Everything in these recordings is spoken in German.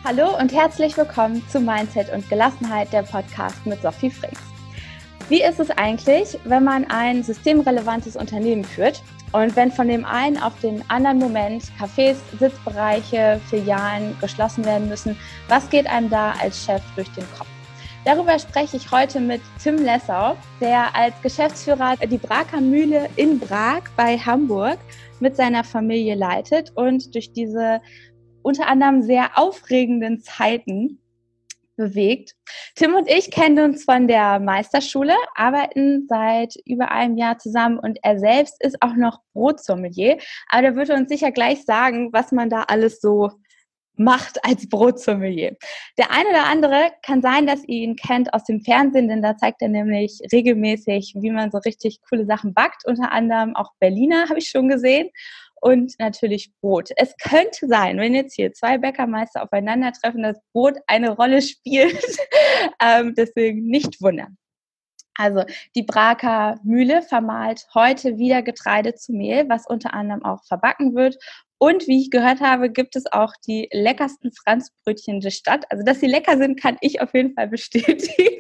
Hallo und herzlich willkommen zu Mindset und Gelassenheit, der Podcast mit Sophie Frings. Wie ist es eigentlich, wenn man ein systemrelevantes Unternehmen führt und wenn von dem einen auf den anderen Moment Cafés, Sitzbereiche, Filialen geschlossen werden müssen? Was geht einem da als Chef durch den Kopf? Darüber spreche ich heute mit Tim Lessau, der als Geschäftsführer die Braker Mühle in Brag bei Hamburg mit seiner Familie leitet und durch diese unter anderem sehr aufregenden Zeiten bewegt. Tim und ich kennen uns von der Meisterschule, arbeiten seit über einem Jahr zusammen und er selbst ist auch noch Brotsommelier. Aber der würde uns sicher gleich sagen, was man da alles so macht als Brotsommelier. Der eine oder andere kann sein, dass ihr ihn kennt aus dem Fernsehen, denn da zeigt er nämlich regelmäßig, wie man so richtig coole Sachen backt. Unter anderem auch Berliner habe ich schon gesehen. Und natürlich Brot. Es könnte sein, wenn jetzt hier zwei Bäckermeister aufeinandertreffen, dass Brot eine Rolle spielt. Deswegen nicht wundern. Also die Braker Mühle vermahlt heute wieder Getreide zu Mehl, was unter anderem auch verbacken wird. Und wie ich gehört habe, gibt es auch die leckersten Franzbrötchen der Stadt. Also dass sie lecker sind, kann ich auf jeden Fall bestätigen.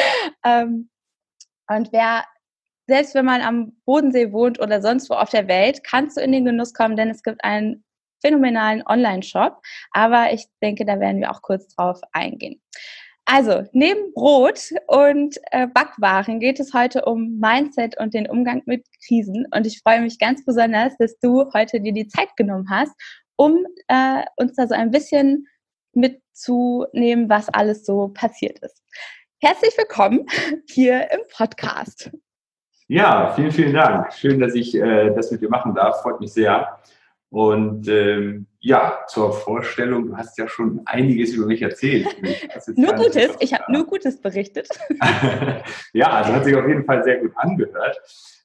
Und selbst wenn man am Bodensee wohnt oder sonst wo auf der Welt, kannst du in den Genuss kommen, denn es gibt einen phänomenalen Online-Shop. Aber ich denke, da werden wir auch kurz drauf eingehen. Also, neben Brot und Backwaren geht es heute um Mindset und den Umgang mit Krisen. Und ich freue mich ganz besonders, dass du heute dir die Zeit genommen hast, um uns da so ein bisschen mitzunehmen, was alles so passiert ist. Herzlich willkommen hier im Podcast. Ja, vielen, vielen Dank. Schön, dass ich das mit dir machen darf. Freut mich sehr. Und zur Vorstellung, du hast ja schon einiges über mich erzählt. Nur Gutes, ich habe nur Gutes berichtet. Ja, also hat sich auf jeden Fall sehr gut angehört.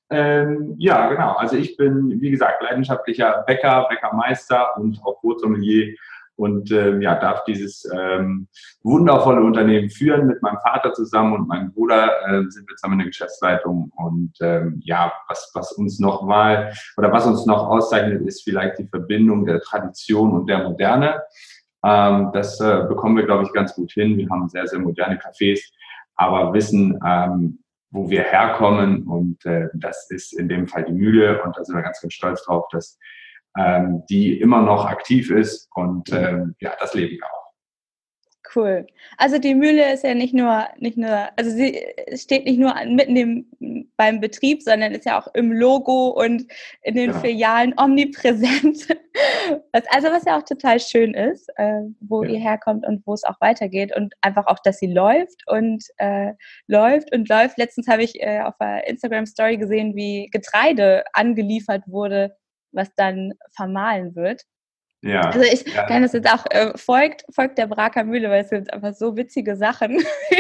Genau. Also ich bin, wie gesagt, leidenschaftlicher Bäckermeister und auch Brotsommelier. Und darf dieses wundervolle Unternehmen führen mit meinem Vater zusammen und meinem Bruder sind wir zusammen in der Geschäftsleitung. Und was uns noch auszeichnet, ist vielleicht die Verbindung der Tradition und der Moderne. Das bekommen wir, glaube ich, ganz gut hin. Wir haben sehr, sehr moderne Cafés, aber wissen, wo wir herkommen. Und das ist in dem Fall die Mühle. Und da sind wir ganz, ganz stolz drauf, dass die immer noch aktiv ist und das leben wir auch. Cool. Also die Mühle ist ja nicht nur, also sie steht nicht nur mitten beim Betrieb, sondern ist ja auch im Logo und in den Filialen omnipräsent. Was ja auch total schön ist, wo ihr herkommt und wo es auch weitergeht und einfach auch, dass sie läuft und läuft. Letztens habe ich auf der Instagram-Story gesehen, wie Getreide angeliefert wurde, was dann vermahlen wird. Ja. Also ich kann das jetzt auch, folgt der Braker Mühle, weil es sind einfach so witzige Sachen,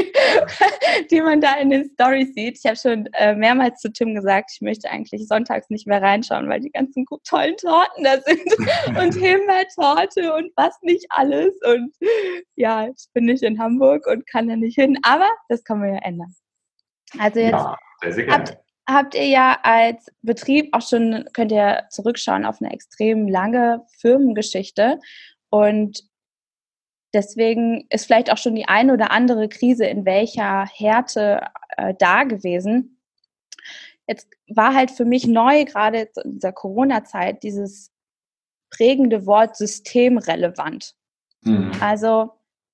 die man da in den Storys sieht. Ich habe schon mehrmals zu Tim gesagt, ich möchte eigentlich sonntags nicht mehr reinschauen, weil die ganzen tollen Torten da sind und Himbeertorte und was nicht alles. Und ja, ich bin nicht in Hamburg und kann da nicht hin, aber das können wir ja ändern. Also jetzt sehr, sehr gerne. Habt ihr ja als Betrieb auch schon, könnt ihr zurückschauen auf eine extrem lange Firmengeschichte und deswegen ist vielleicht auch schon die eine oder andere Krise in welcher Härte da gewesen. Jetzt war halt für mich neu, gerade in dieser Corona-Zeit, dieses prägende Wort systemrelevant. Also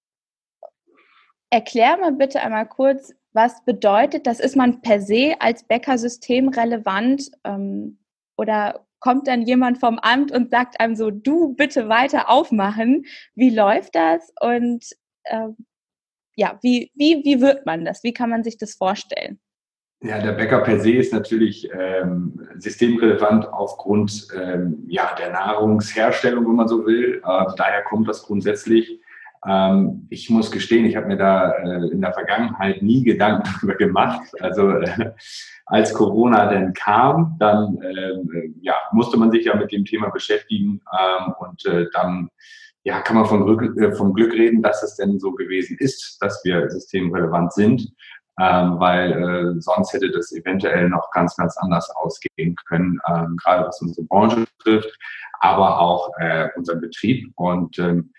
erklär mal bitte einmal kurz, was bedeutet das? Ist man per se als Bäcker systemrelevant oder kommt dann jemand vom Amt und sagt einem so, du bitte weiter aufmachen? Wie läuft das? Und wie wird man das? Wie kann man sich das vorstellen? Ja, der Bäcker per se ist natürlich systemrelevant aufgrund der Nahrungsherstellung, wenn man so will. Daher kommt das grundsätzlich. Ich muss gestehen, ich habe mir da in der Vergangenheit nie Gedanken darüber gemacht. Also als Corona denn kam, dann musste man sich ja mit dem Thema beschäftigen dann kann man vom Glück reden, dass es denn so gewesen ist, dass wir systemrelevant sind, weil sonst hätte das eventuell noch ganz, ganz anders ausgehen können, gerade was unsere Branche betrifft, aber auch unseren Betrieb. Und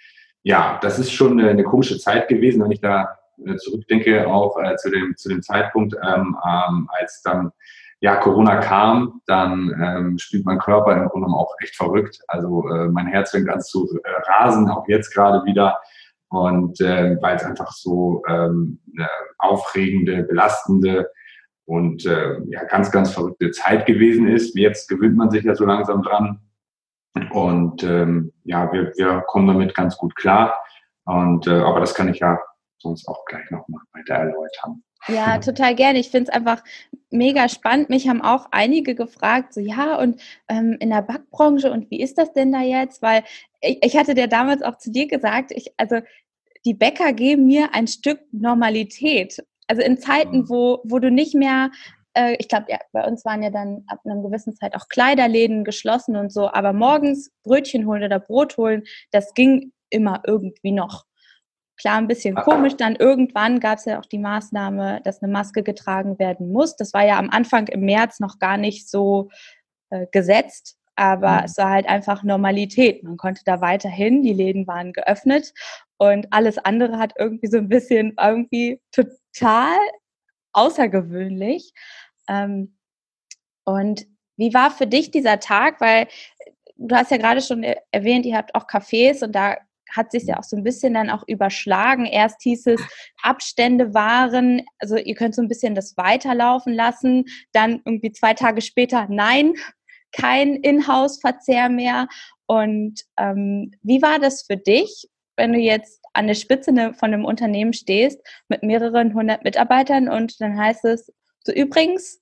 Ja, das ist schon eine komische Zeit gewesen, wenn ich da zurückdenke, auch zu dem Zeitpunkt, als dann Corona kam, dann spielt mein Körper im Grunde genommen auch echt verrückt. Also mein Herz fängt an zu rasen, auch jetzt gerade wieder. Und weil es einfach so eine aufregende, belastende und ganz, ganz verrückte Zeit gewesen ist. Jetzt gewöhnt man sich ja so langsam dran. Und wir kommen damit ganz gut klar. Und aber das kann ich ja sonst auch gleich noch mal weiter erläutern. Ja, total gerne. Ich finde es einfach mega spannend. Mich haben auch einige gefragt, so ja, und in der Backbranche und wie ist das denn da jetzt? Weil ich hatte dir damals auch zu dir gesagt, also die Bäcker geben mir ein Stück Normalität. Also in Zeiten, wo du nicht mehr, ich glaube, ja, bei uns waren ja dann ab einer gewissen Zeit auch Kleiderläden geschlossen und so, aber morgens Brötchen holen oder Brot holen, das ging immer irgendwie noch. Klar, ein bisschen komisch. Dann irgendwann gab es ja auch die Maßnahme, dass eine Maske getragen werden muss. Das war ja am Anfang im März noch gar nicht so gesetzt, aber es war halt einfach Normalität. Man konnte da weiterhin, die Läden waren geöffnet und alles andere hat irgendwie so ein bisschen irgendwie total außergewöhnlich. Und wie war für dich dieser Tag? Weil du hast ja gerade schon erwähnt, ihr habt auch Cafés und da hat sich ja auch so ein bisschen dann auch überschlagen. Erst hieß es, Abstände waren, also ihr könnt so ein bisschen das weiterlaufen lassen. Dann irgendwie 2 Tage später, nein, kein Inhouse-Verzehr mehr. Und wie war das für dich, wenn du jetzt an der Spitze von einem Unternehmen stehst mit mehreren 100 Mitarbeitern und dann heißt es, so übrigens,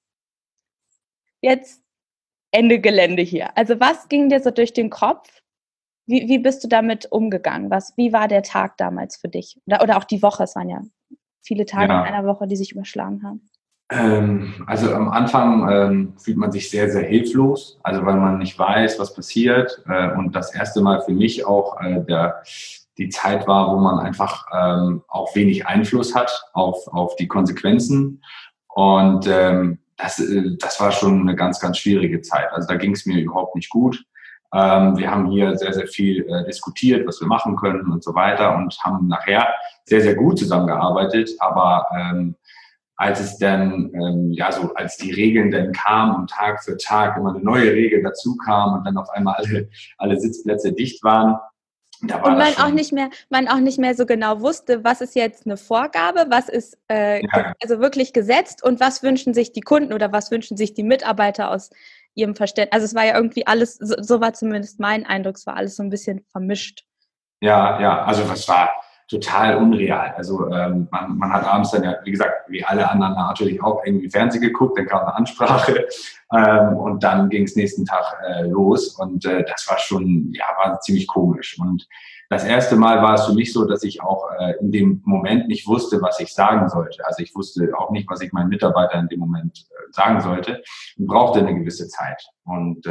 jetzt Ende Gelände hier. Also was ging dir so durch den Kopf? Wie bist du damit umgegangen? Wie war der Tag damals für dich? Oder auch die Woche, es waren ja viele Tage in einer Woche, die sich überschlagen haben. Also am Anfang fühlt man sich sehr, sehr hilflos, also weil man nicht weiß, was passiert. Und das erste Mal für mich auch die Zeit war, wo man einfach auch wenig Einfluss hat auf die Konsequenzen. Und das war schon eine ganz, ganz schwierige Zeit. Also da ging es mir überhaupt nicht gut. Wir haben hier sehr, sehr viel diskutiert, was wir machen können und so weiter und haben nachher sehr, sehr gut zusammengearbeitet. Aber als es dann, als die Regeln dann kamen und Tag für Tag immer eine neue Regel dazu kam und dann auf einmal alle Sitzplätze dicht waren, da war und man auch nicht mehr so genau wusste, was ist jetzt eine Vorgabe, was ist also wirklich gesetzt und was wünschen sich die Kunden oder was wünschen sich die Mitarbeiter aus ihrem Verständnis. Also es war ja irgendwie alles, so war zumindest mein Eindruck, es war alles so ein bisschen vermischt. Ja, also das war total unreal. Also man hat abends dann ja, wie gesagt, wie alle anderen natürlich auch irgendwie Fernsehen geguckt, dann kam eine Ansprache und dann ging es nächsten Tag los und das war schon, war ziemlich komisch. Und das erste Mal war es für mich so, dass ich auch in dem Moment nicht wusste, was ich sagen sollte. Also ich wusste auch nicht, was ich meinen Mitarbeitern in dem Moment sagen sollte und brauchte eine gewisse Zeit. Und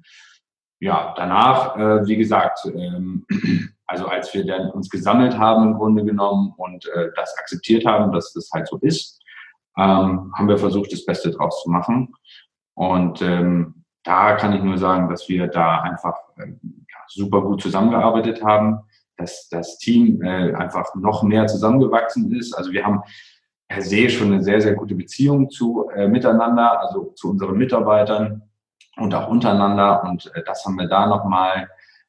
danach, wie gesagt, also als wir dann uns gesammelt haben im Grunde genommen und das akzeptiert haben, dass das halt so ist, haben wir versucht, das Beste draus zu machen. Und da kann ich nur sagen, dass wir da einfach super gut zusammengearbeitet haben, dass das Team einfach noch mehr zusammengewachsen ist. Also wir haben per se schon eine sehr, sehr gute Beziehung miteinander, also zu unseren Mitarbeitern und auch untereinander. Und das haben wir da nochmal,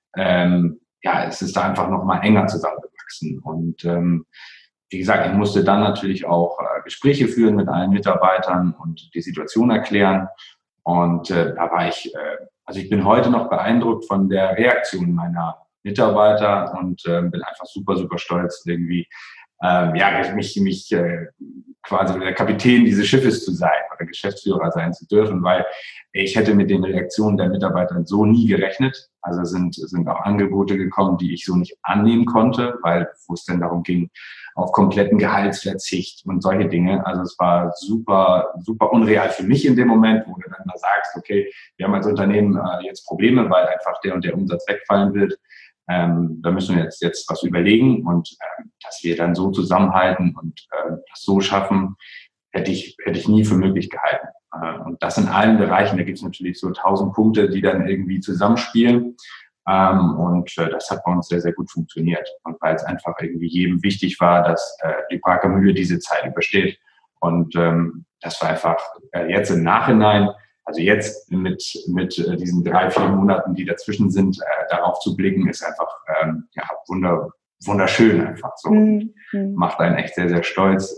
es ist da einfach nochmal enger zusammengewachsen. Und wie gesagt, ich musste dann natürlich auch Gespräche führen mit allen Mitarbeitern und die Situation erklären. Und da war ich bin heute noch beeindruckt von der Reaktion meiner Mitarbeiter und bin einfach super, super stolz, irgendwie mich quasi der Kapitän dieses Schiffes zu sein oder Geschäftsführer sein zu dürfen, weil ich hätte mit den Reaktionen der Mitarbeiter so nie gerechnet. Also sind auch Angebote gekommen, die ich so nicht annehmen konnte, wo es dann darum ging, auf kompletten Gehaltsverzicht und solche Dinge. Also es war super, super unreal für mich in dem Moment, wo du dann mal sagst, okay, wir haben als Unternehmen jetzt Probleme, weil einfach der und der Umsatz wegfallen wird. Da müssen wir jetzt was überlegen und dass wir dann so zusammenhalten und das so schaffen, hätte ich nie für möglich gehalten. Und das in allen Bereichen, da gibt es natürlich so 1000 Punkte, die dann irgendwie zusammenspielen. Das hat bei uns sehr, sehr gut funktioniert. Und weil es einfach irgendwie jedem wichtig war, dass die Prager Mühle diese Zeit übersteht. Und das war einfach jetzt im Nachhinein, also jetzt mit diesen 3-4 Monaten, die dazwischen sind, darauf zu blicken, ist einfach wunderschön einfach so. Macht einen echt sehr, sehr stolz.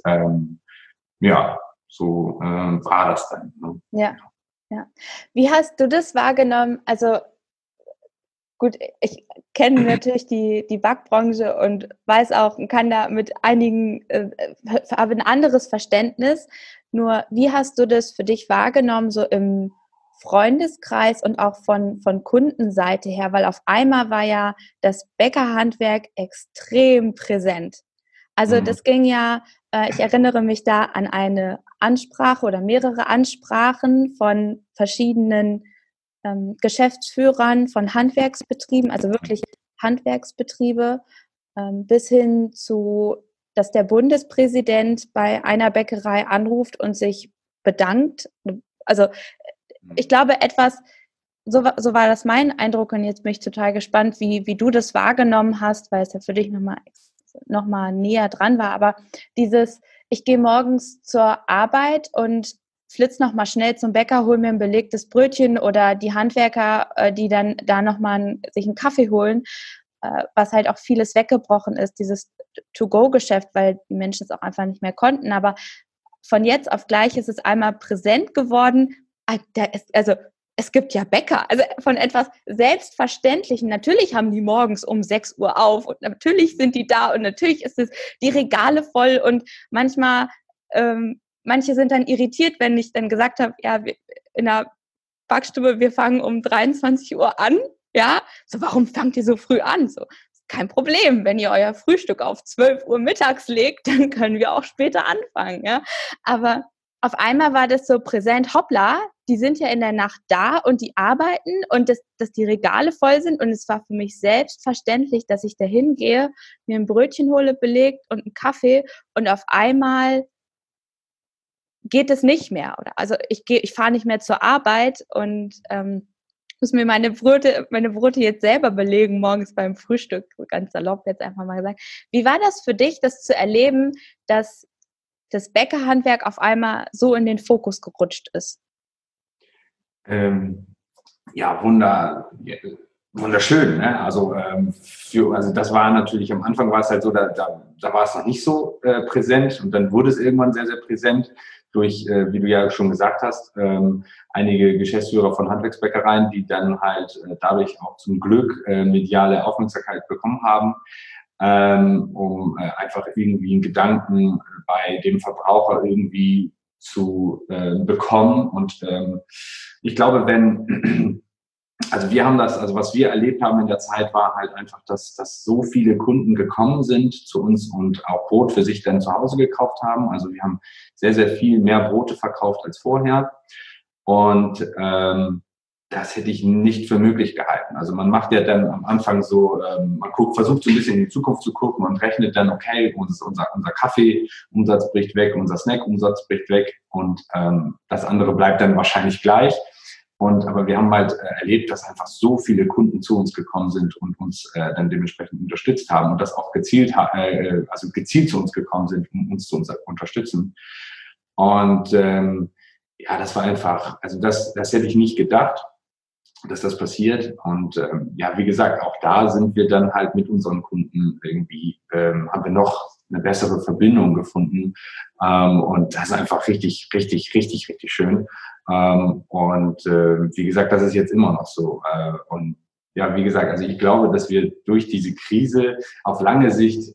So war das dann. Ne? Ja. Wie hast du das wahrgenommen? Also gut, ich kenne natürlich die Backbranche und weiß auch, kann da mit einigen, habe ein anderes Verständnis. Nur, wie hast du das für dich wahrgenommen, so im Freundeskreis und auch von Kundenseite her? Weil auf einmal war ja das Bäckerhandwerk extrem präsent. Also das ging ja, ich erinnere mich da an eine Ansprache oder mehrere Ansprachen von verschiedenen Geschäftsführern von Handwerksbetrieben, also wirklich Handwerksbetriebe, bis hin zu, dass der Bundespräsident bei einer Bäckerei anruft und sich bedankt. Also ich glaube, so war das mein Eindruck, und jetzt bin ich total gespannt, wie du das wahrgenommen hast, weil es ja für dich noch mal näher dran war. Aber ich gehe morgens zur Arbeit und flitz noch mal schnell zum Bäcker, hol mir ein belegtes Brötchen, oder die Handwerker, die dann da noch mal sich einen Kaffee holen, was halt auch vieles weggebrochen ist, dieses To-Go-Geschäft, weil die Menschen es auch einfach nicht mehr konnten. Aber von jetzt auf gleich ist es einmal präsent geworden. Es gibt ja Bäcker, also von etwas Selbstverständlichem. Natürlich haben die morgens um 6 Uhr auf und natürlich sind die da und natürlich ist es die Regale voll, und manchmal manche sind dann irritiert, wenn ich dann gesagt habe, ja, in der Backstube, wir fangen um 23 Uhr an. Ja, so, warum fangt ihr so früh an? So, kein Problem, wenn ihr euer Frühstück auf 12 Uhr mittags legt, dann können wir auch später anfangen. Ja? Aber auf einmal war das so präsent, hoppla, die sind ja in der Nacht da und die arbeiten, und dass die Regale voll sind, und es war für mich selbstverständlich, dass ich da hingehe, mir ein Brötchen hole, belegt, und einen Kaffee, und auf einmal geht es nicht mehr. Also ich fahre nicht mehr zur Arbeit und muss mir meine Brote jetzt selber belegen morgens beim Frühstück, ganz salopp jetzt einfach mal gesagt. Wie war das für dich, das zu erleben, dass das Bäckerhandwerk auf einmal so in den Fokus gerutscht ist? Wunderschön. Ne? Also das war natürlich, am Anfang war es halt so, da war es noch nicht so präsent, und dann wurde es irgendwann sehr, sehr präsent durch, wie du ja schon gesagt hast, einige Geschäftsführer von Handwerksbäckereien, die dann halt dadurch auch zum Glück mediale Aufmerksamkeit bekommen haben, um einfach irgendwie einen Gedanken bei dem Verbraucher irgendwie zu bekommen. Und ich glaube, was wir erlebt haben in der Zeit, war halt einfach, dass so viele Kunden gekommen sind zu uns und auch Brot für sich dann zu Hause gekauft haben. Also wir haben sehr, sehr viel mehr Brote verkauft als vorher. Und das hätte ich nicht für möglich gehalten. Also man macht ja dann am Anfang so, versucht so ein bisschen in die Zukunft zu gucken und rechnet dann, okay, unser Kaffeeumsatz bricht weg, unser Snack-Umsatz bricht weg, und das andere bleibt dann wahrscheinlich gleich. Aber wir haben halt erlebt, dass einfach so viele Kunden zu uns gekommen sind und uns dann dementsprechend unterstützt haben, und das auch gezielt zu uns gekommen sind, um uns zu unterstützen. Und das war einfach, also das hätte ich nicht gedacht, dass das passiert. Und wie gesagt, auch da sind wir dann halt mit unseren Kunden irgendwie, haben wir noch eine bessere Verbindung gefunden. Und das ist einfach richtig, richtig, richtig, richtig schön. Wie gesagt, das ist jetzt immer noch so. Wie gesagt, also ich glaube, dass wir durch diese Krise auf lange Sicht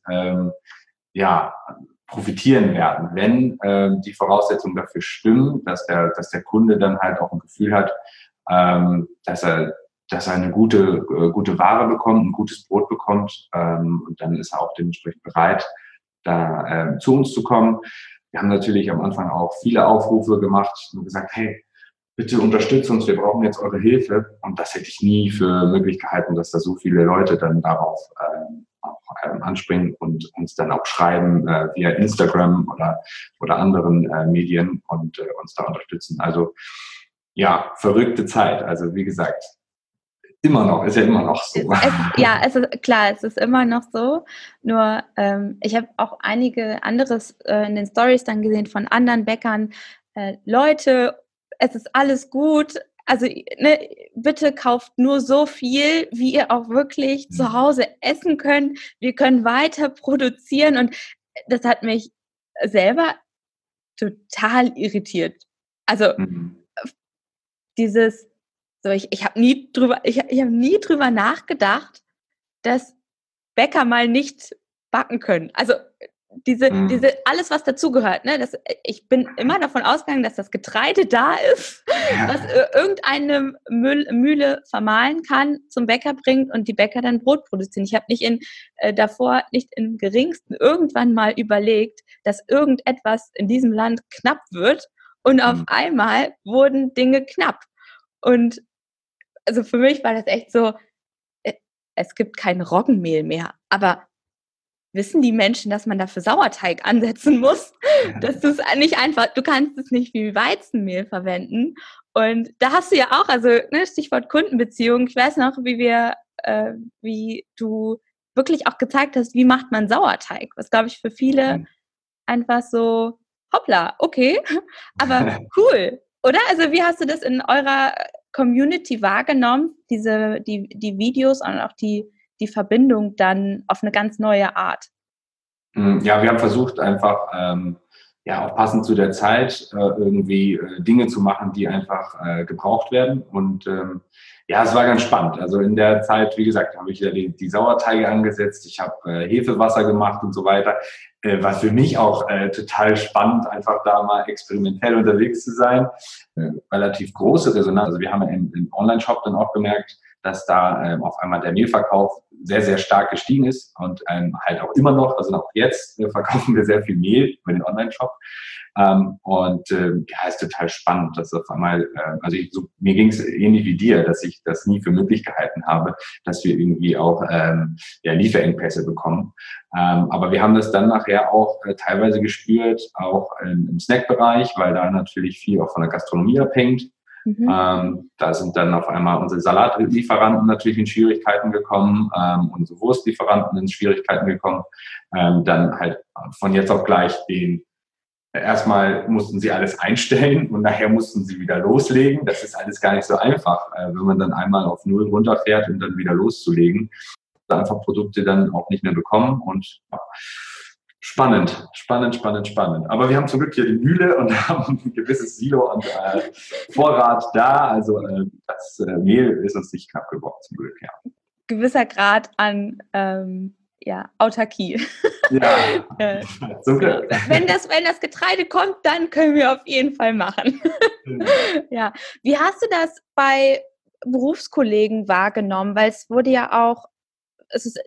profitieren werden, wenn die Voraussetzungen dafür stimmen, dass der Kunde dann halt auch ein Gefühl hat, dass er eine gute Ware bekommt, ein gutes Brot bekommt, und dann ist er auch dementsprechend bereit, da zu uns zu kommen. Wir haben natürlich am Anfang auch viele Aufrufe gemacht und gesagt, hey, bitte unterstützt uns, wir brauchen jetzt eure Hilfe. Und das hätte ich nie für möglich gehalten, dass da so viele Leute dann darauf anspringen und uns dann auch schreiben via Instagram oder anderen Medien und uns da unterstützen. Also ja, verrückte Zeit. Also wie gesagt, Immer noch, ist ja immer noch so. Es ist klar, es ist immer noch so. Nur ich habe auch einige anderes in den Stories dann gesehen von anderen Bäckern. Leute, es ist alles gut. Also ne, bitte kauft nur so viel, wie ihr auch wirklich zu Hause essen könnt. Wir können weiter produzieren und das hat mich selber total irritiert. Also dieses, so ich habe nie drüber nachgedacht, dass Bäcker mal nicht backen können. Also diese alles, was dazugehört, ne? Ich bin immer davon ausgegangen, dass das Getreide da ist, was irgendeine Mühle vermahlen kann, zum Bäcker bringt und die Bäcker dann Brot produzieren. Ich habe davor nicht im geringsten irgendwann mal überlegt, dass irgendetwas in diesem Land knapp wird und auf einmal wurden Dinge knapp. Und also für mich war das echt so, es gibt kein Roggenmehl mehr, aber wissen die Menschen, dass man dafür Sauerteig ansetzen muss? Das ist nicht einfach, du kannst es nicht wie Weizenmehl verwenden. Und da hast du ja auch, also ne, Stichwort Kundenbeziehung, ich weiß noch, wie du wirklich auch gezeigt hast, wie macht man Sauerteig, was glaube ich für viele einfach so, hoppla, okay, aber cool, oder? Also wie hast du das in eurer Community wahrgenommen, die Videos und auch die Verbindung dann auf eine ganz neue Art? Ja, wir haben versucht einfach, auch passend zu der Zeit irgendwie Dinge zu machen, die einfach gebraucht werden. Und es war ganz spannend. Also in der Zeit, wie gesagt, habe ich ja die Sauerteige angesetzt. Ich habe Hefewasser gemacht und so weiter. War für mich auch total spannend, einfach da mal experimentell unterwegs zu sein. Relativ große Resonanz. Also wir haben im Online-Shop dann auch gemerkt, dass da auf einmal der Mehlverkauf sehr, sehr stark gestiegen ist und halt auch immer noch, also auch jetzt verkaufen wir sehr viel Mehl über den Online-Shop. Ist total spannend, dass auf einmal, mir ging es ähnlich wie dir, dass ich das nie für möglich gehalten habe, dass wir irgendwie auch Lieferengpässe bekommen. Aber wir haben das dann nachher auch teilweise gespürt, auch im Snackbereich, weil da natürlich viel auch von der Gastronomie abhängt. Da sind dann auf einmal unsere Salatlieferanten natürlich in Schwierigkeiten gekommen, unsere Wurstlieferanten in Schwierigkeiten gekommen. Dann halt von jetzt auf gleich erstmal mussten sie alles einstellen und nachher mussten sie wieder loslegen. Das ist alles gar nicht so einfach, wenn man dann einmal auf Null runterfährt und dann wieder loszulegen. Einfach Produkte dann auch nicht mehr bekommen und spannend. Aber wir haben zum Glück hier die Mühle und haben ein gewisses Silo und Vorrat da. Also das Mehl ist uns nicht knapp geworden, zum Glück, ja. Gewisser Grad an Autarkie. Ja, zum Glück. Wenn das Getreide kommt, dann können wir auf jeden Fall machen. Ja. Wie hast du das bei Berufskollegen wahrgenommen? Weil es wurde ja auch, es ist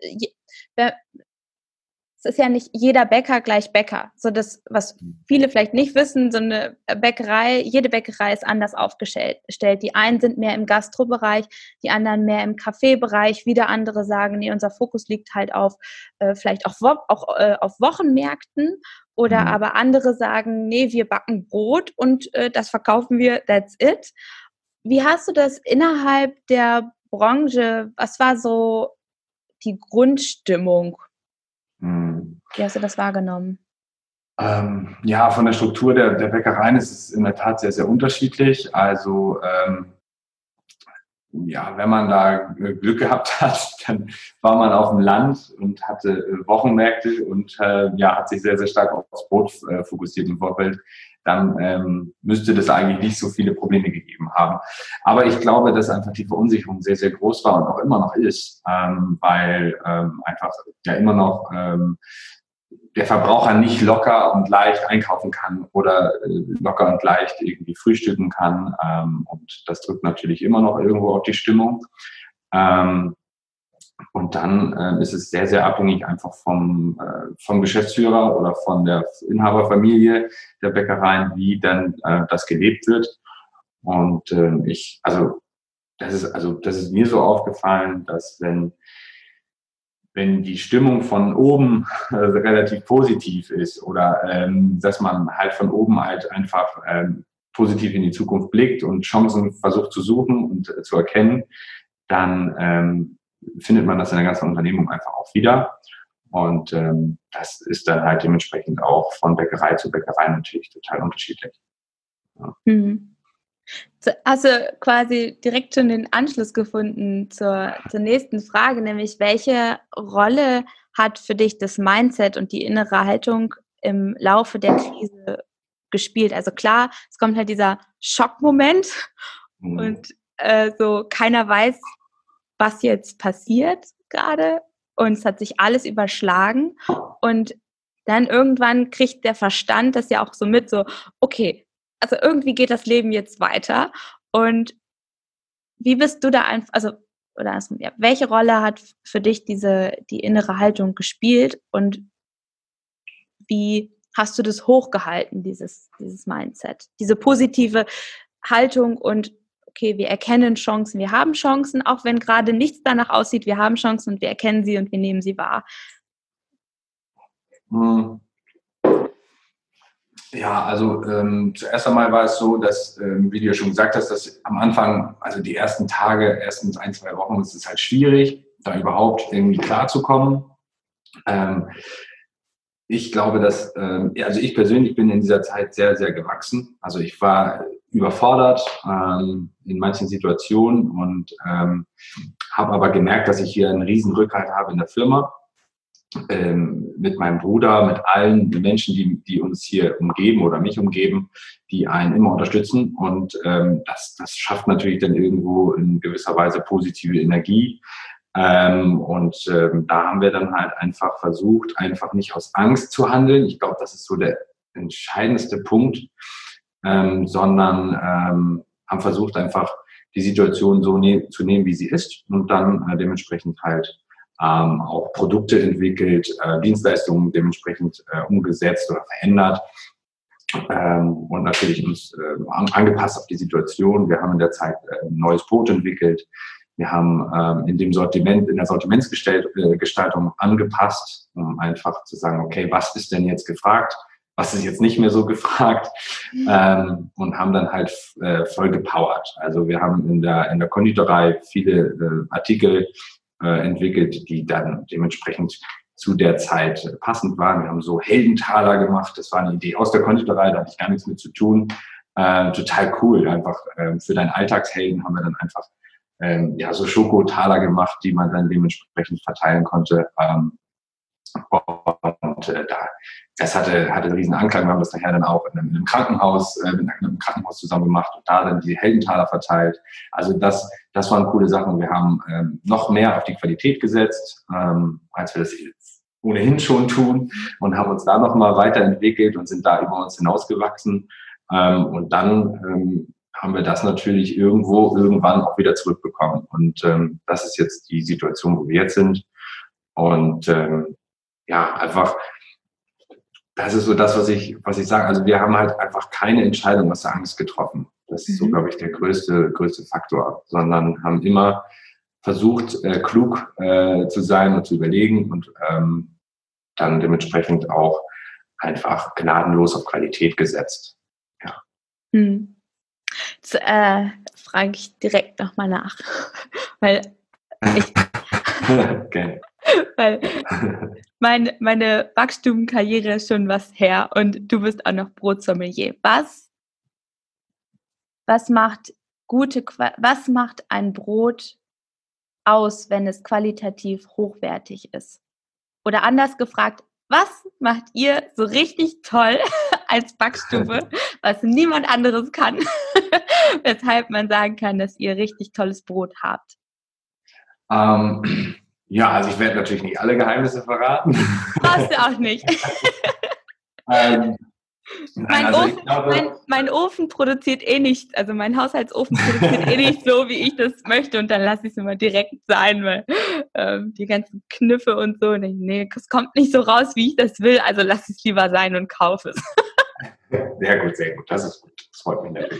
ja nicht jeder Bäcker gleich Bäcker. So das, was viele vielleicht nicht wissen, so eine Bäckerei, jede Bäckerei ist anders aufgestellt. Die einen sind mehr im Gastrobereich, die anderen mehr im Kaffeebereich. Wieder andere sagen, nee, unser Fokus liegt halt auf vielleicht auch auf Wochenmärkten. Oder aber andere sagen, nee, wir backen Brot und das verkaufen wir, that's it. Wie hast du das innerhalb der Branche, was war so die Grundstimmung? Wie hast du das wahrgenommen? Von der Struktur der Bäckereien ist es in der Tat sehr, sehr unterschiedlich. Also wenn man da Glück gehabt hat, dann war man auf dem Land und hatte Wochenmärkte und hat sich sehr, sehr stark aufs Brot fokussiert im Vorfeld. Dann müsste das eigentlich nicht so viele Probleme gegeben haben. Aber ich glaube, dass einfach die Verunsicherung sehr, sehr groß war und auch immer noch ist, weil einfach immer noch der Verbraucher nicht locker und leicht einkaufen kann oder locker und leicht irgendwie frühstücken kann. Und das drückt natürlich immer noch irgendwo auf die Stimmung. Und dann ist es sehr, sehr abhängig einfach vom Geschäftsführer oder von der Inhaberfamilie der Bäckereien, wie dann das gelebt wird. Und das ist mir so aufgefallen, dass wenn die Stimmung von oben relativ positiv ist oder dass man halt von oben halt einfach positiv in die Zukunft blickt und Chancen versucht zu suchen und zu erkennen, dann findet man das in der ganzen Unternehmung einfach auch wieder. Und das ist dann halt dementsprechend auch von Bäckerei zu Bäckerei natürlich total unterschiedlich. Ja. Mhm. Hast du quasi direkt schon den Anschluss gefunden zur nächsten Frage, nämlich welche Rolle hat für dich das Mindset und die innere Haltung im Laufe der Krise gespielt? Also klar, es kommt halt dieser Schockmoment und so keiner weiß, was jetzt passiert gerade und es hat sich alles überschlagen und dann irgendwann kriegt der Verstand das ja auch so mit, so okay, also irgendwie geht das Leben jetzt weiter und wie bist du da einfach, also oder ja, welche Rolle hat für dich die innere Haltung gespielt und wie hast du das hochgehalten, dieses Mindset, diese positive Haltung und okay, wir erkennen Chancen, wir haben Chancen, auch wenn gerade nichts danach aussieht, wir haben Chancen und wir erkennen sie und wir nehmen sie wahr. Ja, also zuerst einmal war es so, dass, wie du ja schon gesagt hast, dass am Anfang, also die ersten Tage, ersten 1-2 Wochen, ist es halt schwierig, da überhaupt irgendwie klarzukommen. Ich glaube, dass, also ich persönlich bin in dieser Zeit sehr, sehr gewachsen. Also ich war überfordert in manchen Situationen und habe aber gemerkt, dass ich hier einen riesen Rückhalt habe in der Firma. Mit meinem Bruder, mit allen Menschen, die uns hier umgeben oder mich umgeben, die einen immer unterstützen. Und das schafft natürlich dann irgendwo in gewisser Weise positive Energie. Da haben wir dann halt einfach versucht, einfach nicht aus Angst zu handeln. Ich glaube, das ist so der entscheidendste Punkt, sondern haben versucht, einfach die Situation so zu nehmen, wie sie ist und dann dementsprechend halt auch Produkte entwickelt, Dienstleistungen dementsprechend umgesetzt oder verändert und natürlich uns angepasst auf die Situation. Wir haben in der Zeit ein neues Brot entwickelt. Wir haben in der Sortimentsgestaltung angepasst, um einfach zu sagen, okay, was ist denn jetzt gefragt? Was ist jetzt nicht mehr so gefragt? Und haben dann halt voll gepowert. Also wir haben in der Konditorei viele Artikel entwickelt, die dann dementsprechend zu der Zeit passend waren. Wir haben so Heldentaler gemacht. Das war eine Idee aus der Konditorei, da hatte ich gar nichts mit zu tun. Total cool. Einfach für deinen Alltagshelden haben wir dann einfach so Schokotaler gemacht, die man dann dementsprechend verteilen konnte. Das hatte einen riesen Anklang. Wir haben das nachher dann auch in einem Krankenhaus, mit einem Krankenhaus zusammen gemacht und da dann die Heldentaler verteilt. Also das waren coole Sachen. Wir haben noch mehr auf die Qualität gesetzt, als wir das ohnehin schon tun und haben uns da nochmal weiterentwickelt und sind da über uns hinausgewachsen. Und dann haben wir das natürlich irgendwann auch wieder zurückbekommen. Und das ist jetzt die Situation, wo wir jetzt sind. Und einfach, das ist so das, was ich sage. Also wir haben halt einfach keine Entscheidung aus der Angst getroffen. Das ist so, glaube ich, der größte Faktor, sondern haben immer versucht, klug zu sein und zu überlegen und dann dementsprechend auch einfach gnadenlos auf Qualität gesetzt. Ja. Jetzt frage ich direkt nochmal nach, weil Okay. Weil meine Backstubenkarriere ist schon was her und du bist auch noch Brotsommelier. Was macht ein Brot aus, wenn es qualitativ hochwertig ist? Oder anders gefragt, was macht ihr so richtig toll als Backstube, was niemand anderes kann, weshalb man sagen kann, dass ihr richtig tolles Brot habt? Ja, also ich werde natürlich nicht alle Geheimnisse verraten. Brauchst du auch nicht. Mein Ofen produziert eh nicht, also mein Haushaltsofen produziert eh nicht so, wie ich das möchte und dann lasse ich es immer direkt sein, weil die ganzen Kniffe und so, nee, es kommt nicht so raus, wie ich das will, also lass es lieber sein und kaufe es. Sehr gut, das ist gut, das freut mich natürlich.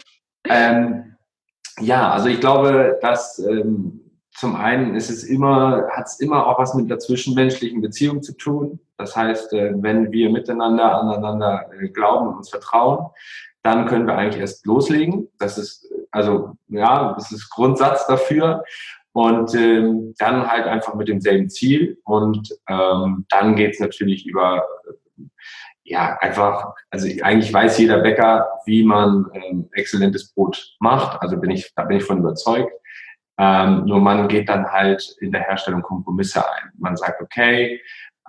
Also ich glaube, dass zum einen hat es immer auch was mit der zwischenmenschlichen Beziehung zu tun. Das heißt, wenn wir aneinander glauben und uns vertrauen, dann können wir eigentlich erst loslegen. Das ist Also ja, das ist Grundsatz dafür. Und dann halt einfach mit demselben Ziel. Und dann geht's natürlich über, ja, einfach, also eigentlich weiß jeder Bäcker, wie man exzellentes Brot macht. Also da bin ich von überzeugt. Nur man geht dann halt in der Herstellung Kompromisse ein. Man sagt, okay,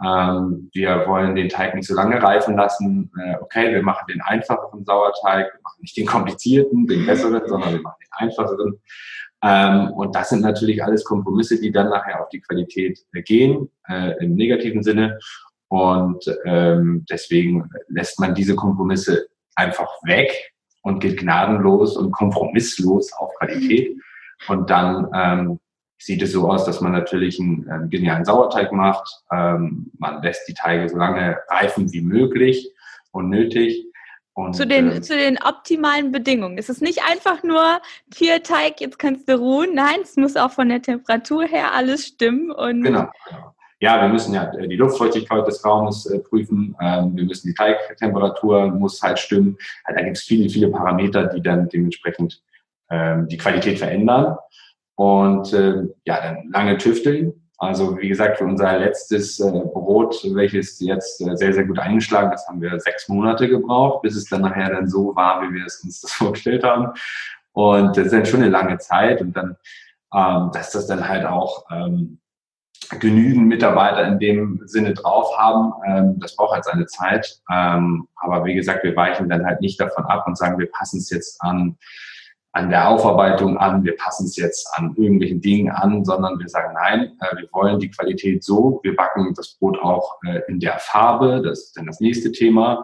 wir wollen den Teig nicht so lange reifen lassen. Okay, wir machen den einfacheren Sauerteig, wir machen nicht den komplizierten, den besseren, sondern wir machen den einfacheren. Und das sind natürlich alles Kompromisse, die dann nachher auf die Qualität gehen, im negativen Sinne. Und deswegen lässt man diese Kompromisse einfach weg und geht gnadenlos und kompromisslos auf Qualität. Und dann sieht es so aus, dass man natürlich einen genialen Sauerteig macht. Man lässt die Teige so lange reifen wie möglich und nötig. Und, zu den optimalen Bedingungen. Es ist nicht einfach nur Teig, jetzt kannst du ruhen. Nein, es muss auch von der Temperatur her alles stimmen. Und genau. Ja, wir müssen ja die Luftfeuchtigkeit des Raumes prüfen. Wir müssen die Teigtemperatur muss halt stimmen. Da gibt es viele, viele Parameter, die dann dementsprechend die Qualität verändern. Und dann lange tüfteln. Also wie gesagt, für unser letztes Brot, welches jetzt sehr, sehr gut eingeschlagen ist, haben wir 6 Monate gebraucht, bis es dann nachher dann so war, wie wir es uns das vorgestellt haben. Und das ist dann schon eine lange Zeit. Und dann, dass das dann halt auch genügend Mitarbeiter in dem Sinne drauf haben, das braucht halt seine Zeit. Aber wie gesagt, wir weichen dann halt nicht davon ab und sagen, wir passen es jetzt an der Aufarbeitung an, wir passen es jetzt an irgendwelchen Dingen an, sondern wir sagen, nein, wir wollen die Qualität so, wir backen das Brot auch in der Farbe, das ist dann das nächste Thema,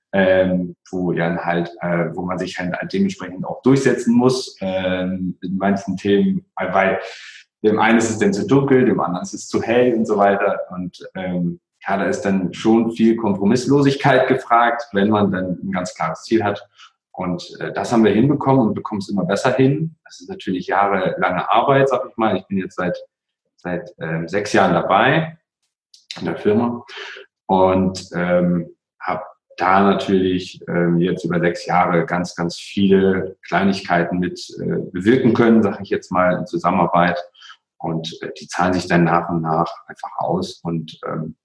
wo man sich halt dementsprechend auch durchsetzen muss in manchen Themen, weil dem einen ist es dann zu dunkel, dem anderen ist es zu hell und so weiter. Und da ist dann schon viel Kompromisslosigkeit gefragt, wenn man dann ein ganz klares Ziel hat. Und das haben wir hinbekommen und bekommen es immer besser hin. Das ist natürlich jahrelange Arbeit, sag ich mal. Ich bin jetzt seit 6 Jahren dabei in der Firma und habe da natürlich jetzt über 6 Jahre ganz, ganz viele Kleinigkeiten mit bewirken können, sage ich jetzt mal, in Zusammenarbeit. Und die zahlen sich dann nach und nach einfach aus. Und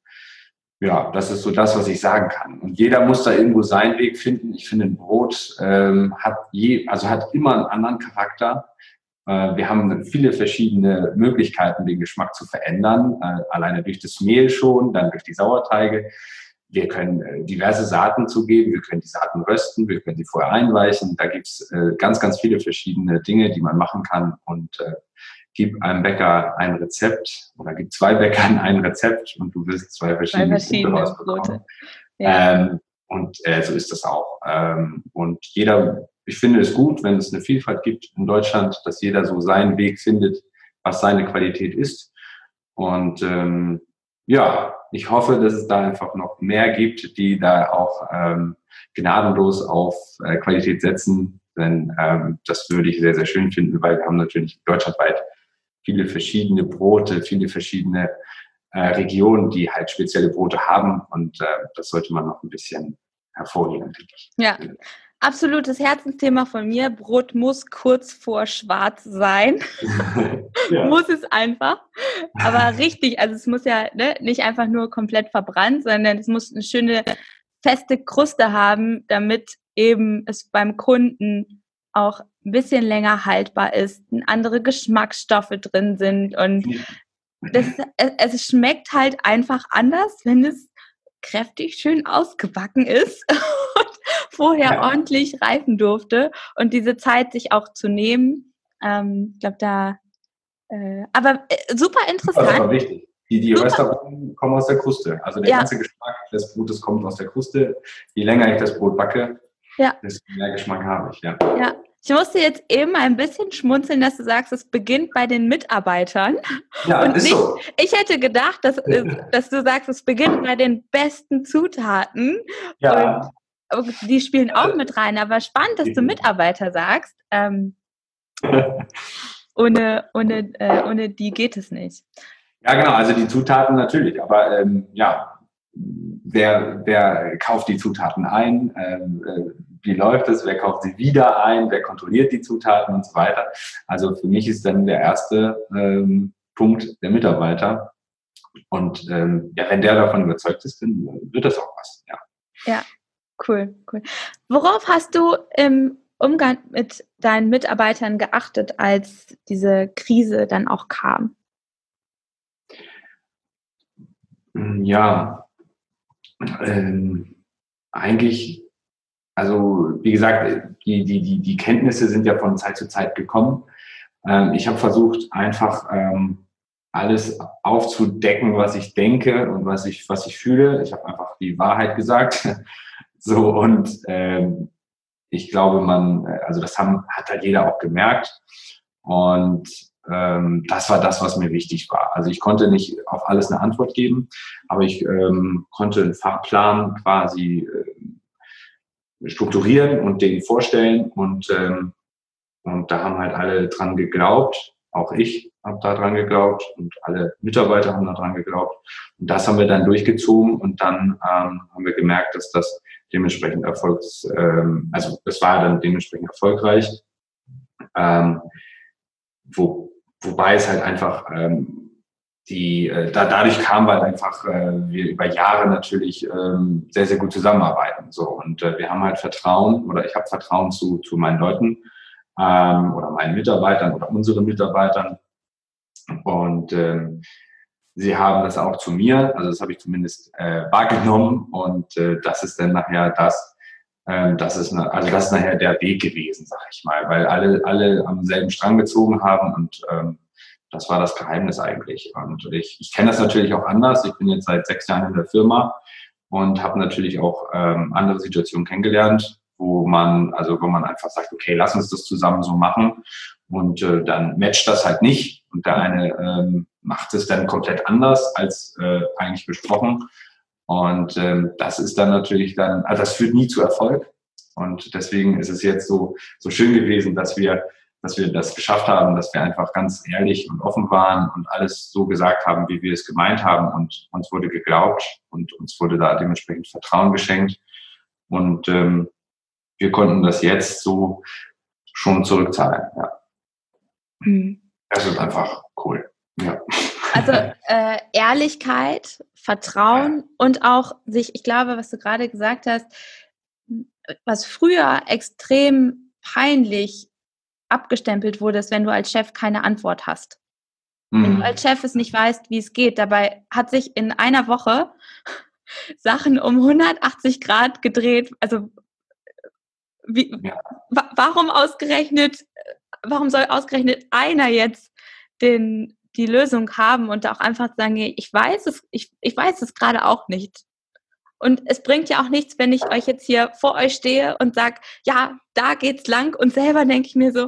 das ist so das, was ich sagen kann. Und jeder muss da irgendwo seinen Weg finden. Ich finde, ein Brot hat immer einen anderen Charakter. Wir haben viele verschiedene Möglichkeiten, den Geschmack zu verändern. Alleine durch das Mehl schon, dann durch die Sauerteige. Wir können diverse Saaten zugeben. Wir können die Saaten rösten. Wir können die vorher einweichen. Da gibt's ganz, ganz viele verschiedene Dinge, die man machen kann. Und gib einem Bäcker ein Rezept oder gib 2 Bäckern ein Rezept und du wirst 2 verschiedene Brote rausbekommen. Ja. So ist das auch. Und ich finde es gut, wenn es eine Vielfalt gibt in Deutschland, dass jeder so seinen Weg findet, was seine Qualität ist. Und ich hoffe, dass es da einfach noch mehr gibt, die da auch gnadenlos auf Qualität setzen. Denn das würde ich sehr, sehr schön finden, weil wir haben natürlich deutschlandweit viele verschiedene Brote, viele verschiedene Regionen, die halt spezielle Brote haben. Und das sollte man noch ein bisschen hervorheben, denke ich. Ja, absolutes Herzensthema von mir. Brot muss kurz vor schwarz sein. Ja. Muss es einfach. Aber richtig, also es muss ja nicht einfach nur komplett verbrannt, sondern es muss eine schöne feste Kruste haben, damit eben es beim Kunden auch ein bisschen länger haltbar ist, andere Geschmacksstoffe drin sind und es schmeckt halt einfach anders, wenn es kräftig schön ausgebacken ist und vorher ordentlich reifen durfte und diese Zeit sich auch zu nehmen. Ich glaube, aber super interessant. Das war wichtig. Die Röstaromen kommen aus der Kruste. Also der ganze Geschmack des Brotes kommt aus der Kruste. Je länger ich das Brot backe, desto mehr Geschmack habe ich. Ja. Ich musste jetzt eben ein bisschen schmunzeln, dass du sagst, es beginnt bei den Mitarbeitern. Ja, und ist nicht, so. Ich hätte gedacht, dass du sagst, es beginnt bei den besten Zutaten. Ja. Und die spielen auch mit rein. Aber spannend, dass du Mitarbeiter sagst. Ohne die geht es nicht. Ja, genau. Also die Zutaten natürlich. Aber wer kauft die Zutaten ein? wie läuft es, wer kauft sie wieder ein, wer kontrolliert die Zutaten und so weiter. Also für mich ist dann der erste Punkt der Mitarbeiter. Und ja, wenn der davon überzeugt ist, dann wird das auch was. Ja. Ja, cool. Worauf hast du im Umgang mit deinen Mitarbeitern geachtet, als diese Krise dann auch kam? Ja, eigentlich, also wie gesagt, die Kenntnisse sind ja von Zeit zu Zeit gekommen. Ich habe versucht, einfach alles aufzudecken, was ich denke und was ich fühle. Ich habe einfach die Wahrheit gesagt. So, und ich glaube, also das hat halt jeder auch gemerkt. Und das war das, was mir wichtig war. Also ich konnte nicht auf alles eine Antwort geben, aber ich konnte einen Fahrplan quasi strukturieren und den vorstellen. Und da haben halt alle dran geglaubt. Auch ich habe da dran geglaubt und alle Mitarbeiter haben da dran geglaubt. Und das haben wir dann durchgezogen und dann haben wir gemerkt, dass das dementsprechend also es war dann dementsprechend erfolgreich. Wobei es halt einfach dadurch kam halt einfach wir über Jahre natürlich sehr, sehr gut zusammenarbeiten. So. Und wir haben halt Vertrauen oder ich habe Vertrauen zu meinen Leuten oder meinen Mitarbeitern oder unseren Mitarbeitern. Und sie haben das auch zu mir, also das habe ich zumindest wahrgenommen. Und das ist dann nachher das ist nachher der Weg gewesen, sag ich mal, weil alle am selben Strang gezogen haben und das war das Geheimnis eigentlich. Und ich kenne das natürlich auch anders. Ich bin jetzt seit 6 Jahren in der Firma und habe natürlich auch andere Situationen kennengelernt, wo man einfach sagt, okay, lass uns das zusammen so machen und dann matcht das halt nicht und der eine macht es dann komplett anders als eigentlich besprochen. Und das ist dann natürlich also das führt nie zu Erfolg. Und deswegen ist es jetzt so schön gewesen, dass wir das geschafft haben, dass wir einfach ganz ehrlich und offen waren und alles so gesagt haben, wie wir es gemeint haben. Und uns wurde geglaubt und uns wurde da dementsprechend Vertrauen geschenkt. Und wir konnten das jetzt so schon zurückzahlen. Ja. Das ist einfach cool. Ja. Also Ehrlichkeit, Vertrauen und auch ich glaube, was du gerade gesagt hast, was früher extrem peinlich abgestempelt wurde, ist, wenn du als Chef keine Antwort hast. Wenn du als Chef es nicht weißt, wie es geht. Dabei hat sich in einer Woche Sachen um 180 Grad gedreht. Also warum soll ausgerechnet einer jetzt die Lösung haben und auch einfach sagen, ich weiß es gerade auch nicht. Und es bringt ja auch nichts, wenn ich euch jetzt hier vor euch stehe und sage, ja, da geht's lang und selber denke ich mir so,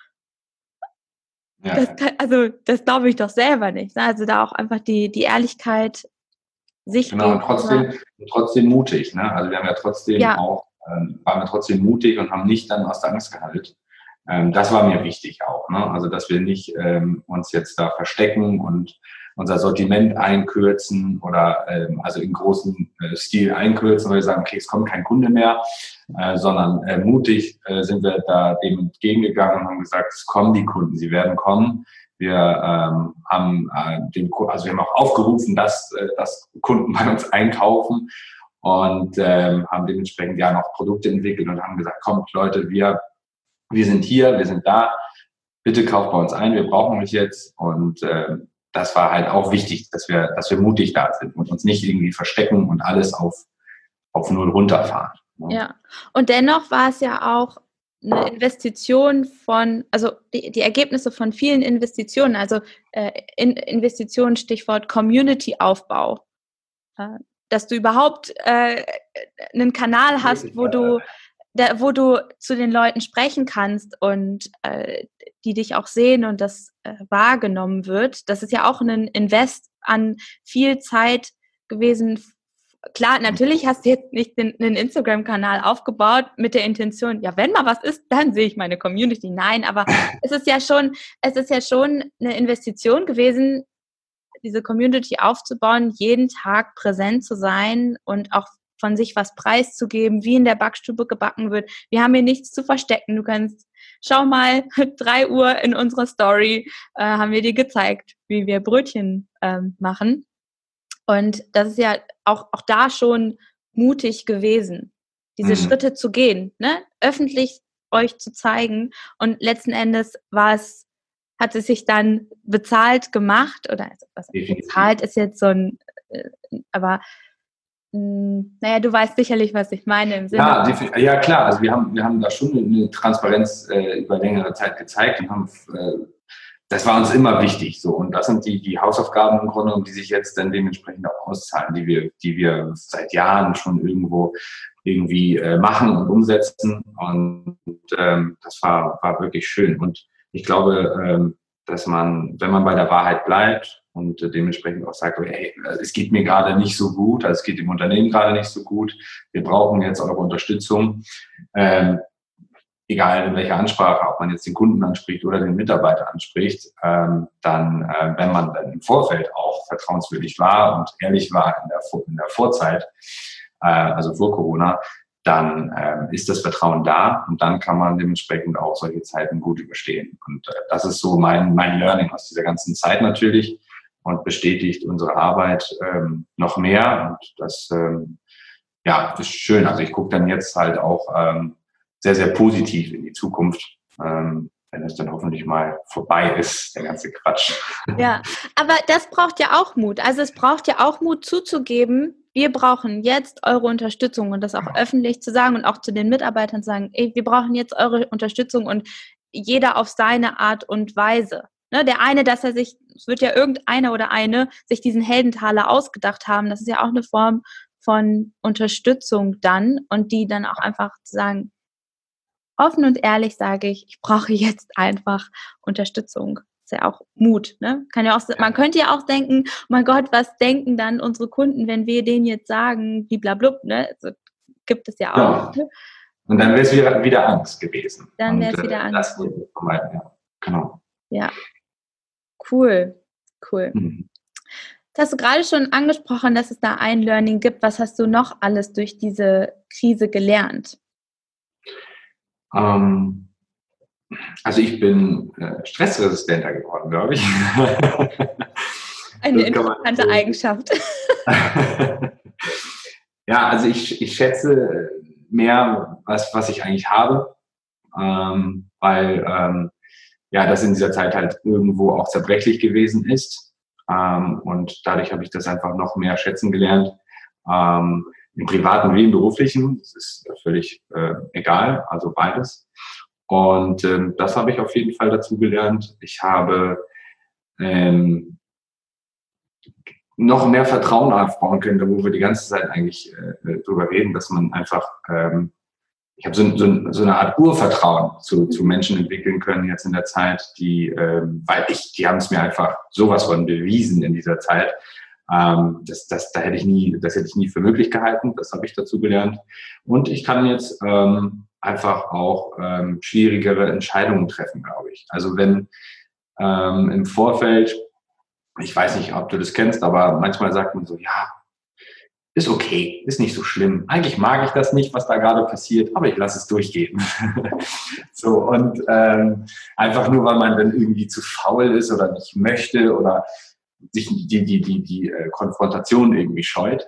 das glaube ich doch selber nicht. Also da auch einfach die Ehrlichkeit sich genau, und trotzdem mutig. Ne? Also wir haben ja trotzdem waren wir trotzdem mutig und haben nicht dann aus der Angst gehandelt. Das war mir wichtig auch. Ne? Also dass wir nicht uns jetzt da verstecken und unser Sortiment einkürzen oder also in großem Stil einkürzen, weil wir sagen, okay, es kommt kein Kunde mehr, sondern mutig sind wir da dem entgegengegangen und haben gesagt, es kommen die Kunden, sie werden kommen. Wir haben wir haben auch aufgerufen, dass Kunden bei uns einkaufen und haben dementsprechend ja noch Produkte entwickelt und haben gesagt, kommt Leute, wir sind hier, wir sind da, bitte kauft bei uns ein, wir brauchen euch jetzt. Und das war halt auch wichtig, dass wir mutig da sind und uns nicht irgendwie verstecken und alles auf Null runterfahren. Ne? Ja, und dennoch war es ja auch eine Investition also die Ergebnisse von vielen Investitionen, also Investitionen, Stichwort Community-Aufbau, dass du überhaupt einen Kanal hast, wo du zu den Leuten sprechen kannst und die dich auch sehen und das wahrgenommen wird. Das ist ja auch ein Invest an viel Zeit gewesen. Klar, natürlich hast du jetzt nicht einen Instagram-Kanal aufgebaut mit der Intention, ja, wenn mal was ist, dann sehe ich meine Community. Nein, aber es ist ja schon eine Investition gewesen, diese Community aufzubauen, jeden Tag präsent zu sein und auch von sich was preiszugeben, wie in der Backstube gebacken wird. Wir haben hier nichts zu verstecken. Du kannst, schau mal, 3 Uhr in unserer Story haben wir dir gezeigt, wie wir Brötchen machen. Und das ist ja auch da schon mutig gewesen, diese Schritte zu gehen, ne? Öffentlich euch zu zeigen. Und letzten Endes hat es sich dann bezahlt gemacht, oder was bezahlt ist jetzt so ein, aber naja, du weißt sicherlich, was ich meine im Sinne. Ja, klar, also wir haben da schon eine Transparenz über längere Zeit gezeigt und haben das war uns immer wichtig, so. Und das sind die Hausaufgaben im Grunde, die sich jetzt dann dementsprechend auch auszahlen, die wir seit Jahren schon irgendwie machen und umsetzen. Und das war wirklich schön. Und ich glaube, dass man, wenn man bei der Wahrheit bleibt und dementsprechend auch sagt, hey, es geht mir gerade nicht so gut, also es geht dem Unternehmen gerade nicht so gut, wir brauchen jetzt eure Unterstützung, egal in welcher Ansprache, ob man jetzt den Kunden anspricht oder den Mitarbeiter anspricht, dann, wenn man dann im Vorfeld auch vertrauenswürdig war und ehrlich war in der Vorzeit, also vor Corona, dann ist das Vertrauen da und dann kann man dementsprechend auch solche Zeiten gut überstehen. Und das ist so mein Learning aus dieser ganzen Zeit natürlich und bestätigt unsere Arbeit noch mehr. Und das ist schön. Also ich gucke dann jetzt halt auch sehr, sehr positiv in die Zukunft, wenn es dann hoffentlich mal vorbei ist, der ganze Quatsch. Ja, aber das braucht ja auch Mut. Also es braucht ja auch Mut zuzugeben, wir brauchen jetzt eure Unterstützung und das auch öffentlich zu sagen und auch zu den Mitarbeitern zu sagen, ey, wir brauchen jetzt eure Unterstützung und jeder auf seine Art und Weise. Ne, der eine, es wird ja irgendeiner oder eine sich diesen Heldentaler ausgedacht haben, das ist ja auch eine Form von Unterstützung dann und die dann auch einfach zu sagen, offen und ehrlich sage ich brauche jetzt einfach Unterstützung. Ist ja auch Mut, ne? Man könnte ja auch denken, oh mein Gott, was denken dann unsere Kunden, wenn wir denen jetzt sagen, bliblablub, ne? Also, gibt es ja auch. Ja. Und dann wäre es wieder Angst gewesen. Dann wäre es wieder Angst. Ja, genau. Ja, cool. Mhm. Das hast du gerade schon angesprochen, dass es da ein Learning gibt. Was hast du noch alles durch diese Krise gelernt? Also ich bin stressresistenter geworden, glaube ich. Eine interessante Eigenschaft. Ja, also ich schätze mehr, was ich eigentlich habe, weil das in dieser Zeit halt irgendwo auch zerbrechlich gewesen ist. Und dadurch habe ich das einfach noch mehr schätzen gelernt. Im privaten wie im beruflichen, das ist völlig egal, also beides. Und das habe ich auf jeden Fall dazu gelernt. Ich habe noch mehr Vertrauen aufbauen können, wo wir die ganze Zeit eigentlich drüber reden, dass man einfach, ich habe so eine Art Urvertrauen zu Menschen entwickeln können jetzt in der Zeit, die haben es mir einfach sowas von bewiesen in dieser Zeit. Das hätte ich nie für möglich gehalten. Das habe ich dazu gelernt. Und ich kann jetzt einfach auch schwierigere Entscheidungen treffen, glaube ich. Also wenn im Vorfeld, ich weiß nicht, ob du das kennst, aber manchmal sagt man so, ja, ist okay, ist nicht so schlimm. Eigentlich mag ich das nicht, was da gerade passiert, aber ich lasse es durchgehen. So, und einfach nur, weil man dann irgendwie zu faul ist oder nicht möchte oder sich die Konfrontation irgendwie scheut.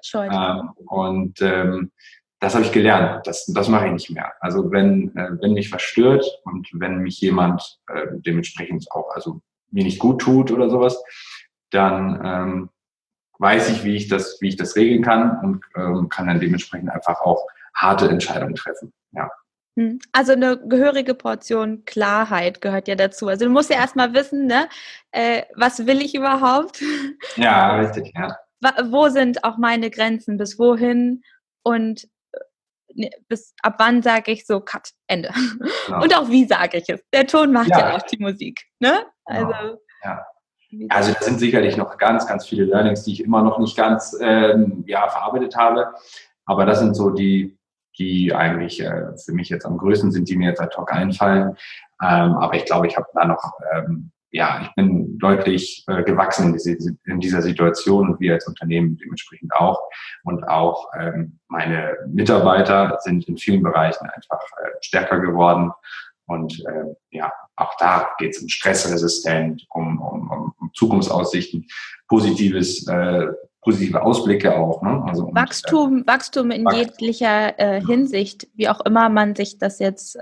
Das habe ich gelernt. Das mache ich nicht mehr. Also wenn mich was stört und wenn mich jemand dementsprechend auch also mir nicht gut tut oder sowas, dann weiß ich, wie ich das regeln kann und kann dann dementsprechend einfach auch harte Entscheidungen treffen. Ja. Also eine gehörige Portion Klarheit gehört ja dazu. Also du musst ja erstmal wissen, ne, was will ich überhaupt? Ja, richtig, ja. Wo sind auch meine Grenzen? Bis wohin? Und bis ab wann sage ich so, Cut, Ende. Genau. Und auch wie sage ich es? Der Ton macht ja auch die Musik, ne? Also, ja. Also das sind sicherlich noch ganz, ganz viele Learnings, die ich immer noch nicht ganz verarbeitet habe. Aber das sind so die eigentlich für mich jetzt am größten sind, die mir jetzt ad hoc einfallen. Aber ich glaube, ich habe da noch ich bin deutlich gewachsen in dieser Situation und wir als Unternehmen dementsprechend auch. Und auch meine Mitarbeiter sind in vielen Bereichen einfach stärker geworden. Und auch da geht es um stressresistent, um Zukunftsaussichten, positive Ausblicke auch. Ne? Also Wachstum in jeglicher Hinsicht, wie auch immer man sich das jetzt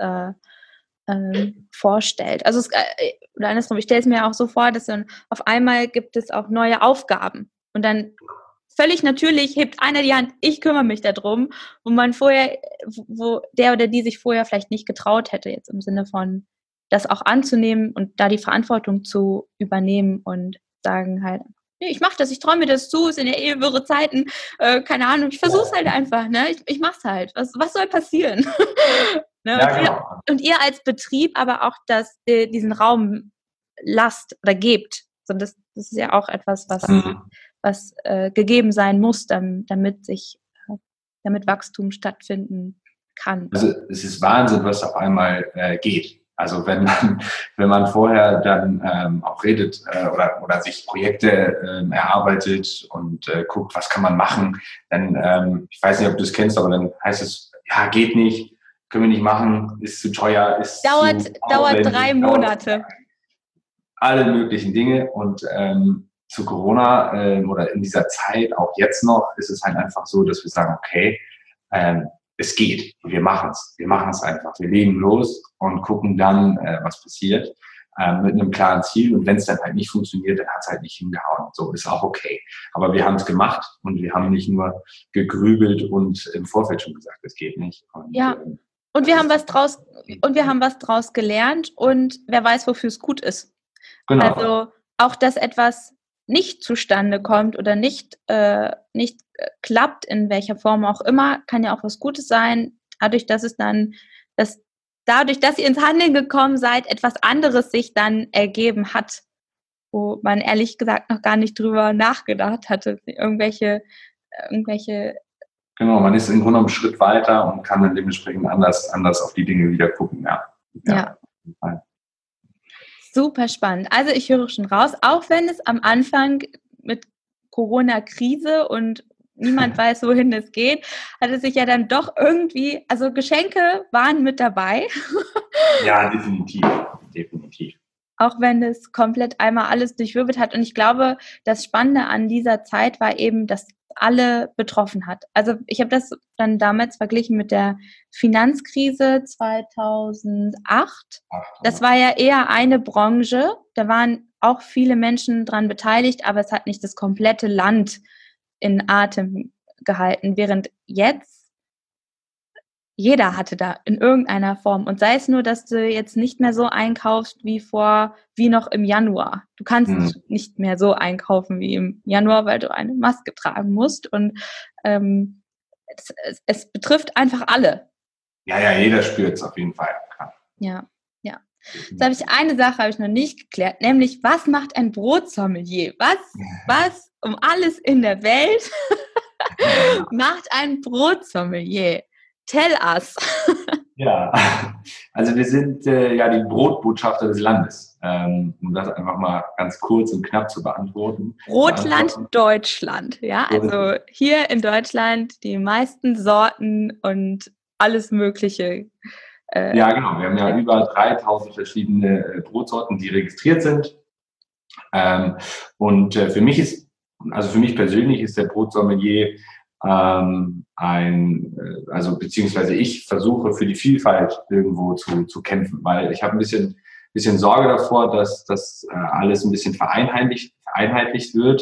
vorstellt. Also oder andersrum, ich stelle es mir auch so vor, dass dann auf einmal gibt es auch neue Aufgaben und dann völlig natürlich hebt einer die Hand, ich kümmere mich darum, wo der oder die sich vorher vielleicht nicht getraut hätte, jetzt im Sinne von das auch anzunehmen und da die Verantwortung zu übernehmen und sagen halt, nee, ich mache das, ich traue mir das zu, es sind ja wirre Zeiten, keine Ahnung, ich versuche es halt einfach, ne? Ich mache es halt, was soll passieren? Ne? Ja, genau. Und ihr als Betrieb aber auch diesen Raum lasst oder gebt. So, das ist ja auch etwas, was gegeben sein muss, damit Wachstum stattfinden kann. Also es ist Wahnsinn, was auf einmal geht. Also wenn man vorher dann auch redet oder sich Projekte erarbeitet und guckt, was kann man machen, dann, ich weiß nicht, ob du es kennst, aber dann heißt es, ja, geht nicht, können wir nicht machen, ist zu teuer, dauert 3 Monate. Alle möglichen Dinge und zu Corona oder in dieser Zeit, auch jetzt noch, ist es halt einfach so, dass wir sagen, okay, es geht, wir machen es einfach, wir legen los und gucken dann, was passiert, mit einem klaren Ziel und wenn es dann halt nicht funktioniert, dann hat es halt nicht hingehauen, so ist auch okay, aber wir haben es gemacht und wir haben nicht nur gegrübelt und im Vorfeld schon gesagt, es geht nicht. Und wir haben was draus gelernt und wer weiß, wofür es gut ist. Genau. Also auch, dass etwas nicht zustande kommt oder nicht klappt, in welcher Form auch immer, kann ja auch was Gutes sein. Dadurch, dass ihr ins Handeln gekommen seid, etwas anderes sich dann ergeben hat, wo man ehrlich gesagt noch gar nicht drüber nachgedacht hatte. Irgendwelche Genau, man ist im Grunde einen Schritt weiter und kann dann dementsprechend anders auf die Dinge wieder gucken. Ja. Super spannend. Also ich höre schon raus, auch wenn es am Anfang mit Corona-Krise und niemand weiß, wohin es geht, hat es sich ja dann doch irgendwie, also Geschenke waren mit dabei. Ja, definitiv. Auch wenn es komplett einmal alles durchwirbelt hat. Und ich glaube, das Spannende an dieser Zeit war eben, dass alle betroffen hat. Also ich habe das dann damals verglichen mit der Finanzkrise 2008. Das war ja eher eine Branche, da waren auch viele Menschen dran beteiligt, aber es hat nicht das komplette Land in Atem gehalten, während jetzt jeder hatte da in irgendeiner Form. Und sei es nur, dass du jetzt nicht mehr so einkaufst wie noch im Januar. Du kannst nicht mehr so einkaufen wie im Januar, weil du eine Maske tragen musst. Und es betrifft einfach alle. Ja, jeder spürt es auf jeden Fall. Ja. Jetzt eine Sache habe ich noch nicht geklärt, nämlich, was macht ein Brotsommelier? Was um alles in der Welt macht ein Brotsommelier? Tell us. Ja, also wir sind die Brotbotschafter des Landes, um das einfach mal ganz kurz und knapp zu beantworten. Brotland Deutschland, ja, also hier in Deutschland die meisten Sorten und alles Mögliche. Ja, genau, wir haben ja über 3000 verschiedene Brotsorten, die registriert sind. Und für mich persönlich ist der Brotsommelier beziehungsweise ich versuche für die Vielfalt irgendwo zu kämpfen, weil ich habe ein bisschen Sorge davor, dass das alles ein bisschen vereinheitlicht wird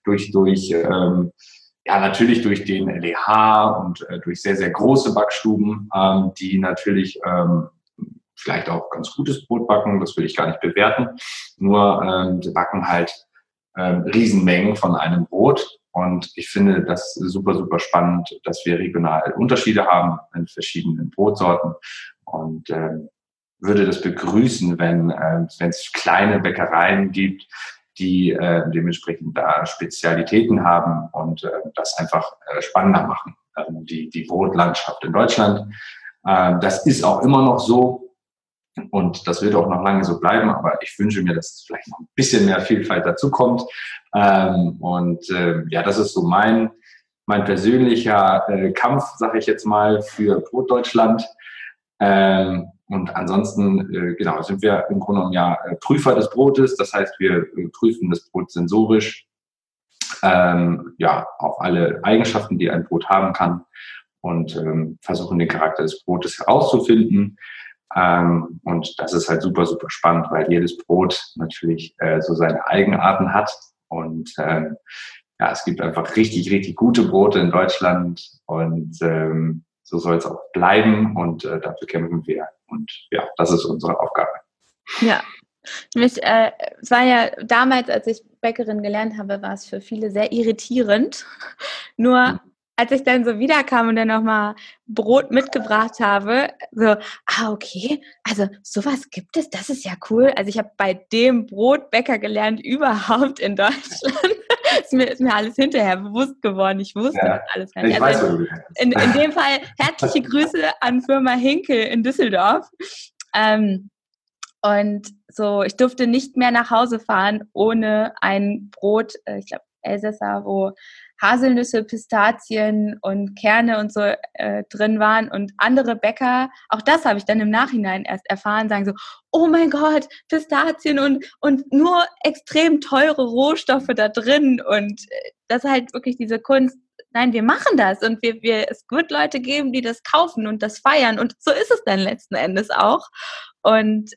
natürlich durch den LEH und durch sehr, sehr große Backstuben, die natürlich vielleicht auch ganz gutes Brot backen, das will ich gar nicht bewerten, nur sie backen halt Riesenmengen von einem Brot. Und ich finde das super, super spannend, dass wir regional Unterschiede haben in verschiedenen Brotsorten und würde das begrüßen, wenn es kleine Bäckereien gibt, die dementsprechend da Spezialitäten haben und das einfach spannender machen. Die Brotlandschaft in Deutschland. Das ist auch immer noch so. Und das wird auch noch lange so bleiben, aber ich wünsche mir, dass vielleicht noch ein bisschen mehr Vielfalt dazukommt. Ja, das ist so mein persönlicher Kampf, sage ich jetzt mal, für Brotdeutschland. Und ansonsten, genau, sind wir im Grunde genommen ja Prüfer des Brotes. Das heißt, wir prüfen das Brot sensorisch, ja, auf alle Eigenschaften, die ein Brot haben kann und versuchen, den Charakter des Brotes herauszufinden. Und das ist halt super, super spannend, weil jedes Brot natürlich so seine Eigenarten hat. Und ja, es gibt einfach richtig, richtig gute Brote in Deutschland und so soll es auch bleiben und dafür kämpfen wir. Und ja, das ist unsere Aufgabe. Ja, es war ja damals, als ich Bäckerin gelernt habe, war es für viele sehr irritierend. Nur als ich dann so wiederkam und dann nochmal Brot mitgebracht habe, so, okay, also sowas gibt es, das ist ja cool. Also ich habe bei dem Brotbäcker gelernt überhaupt in Deutschland. ist mir alles hinterher bewusst geworden. Ich wusste das alles gar nicht. Ich weiß, wo du in dem Fall herzliche Grüße an Firma Henkel in Düsseldorf. Und so, ich durfte nicht mehr nach Hause fahren ohne ein Brot, ich glaube Elsässer, wo Haselnüsse, Pistazien und Kerne und so drin waren. Und andere Bäcker, auch das habe ich dann im Nachhinein erst erfahren, sagen so, oh mein Gott, Pistazien und nur extrem teure Rohstoffe da drin. Und das ist halt wirklich diese Kunst. Nein, wir machen das und es wird Leute geben, die das kaufen und das feiern. Und so ist es dann letzten Endes auch. Und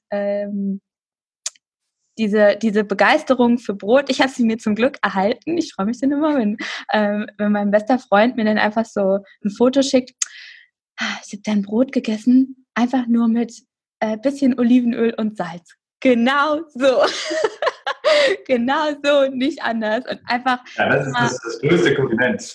diese Begeisterung für Brot, ich habe sie mir zum Glück erhalten. Ich freue mich dann immer, wenn mein bester Freund mir dann einfach so ein Foto schickt. Ich habe dein Brot gegessen, einfach nur mit bisschen Olivenöl und Salz. Genau so. Genau so, nicht anders. Und einfach. Ja, das ist das größte Kompliment.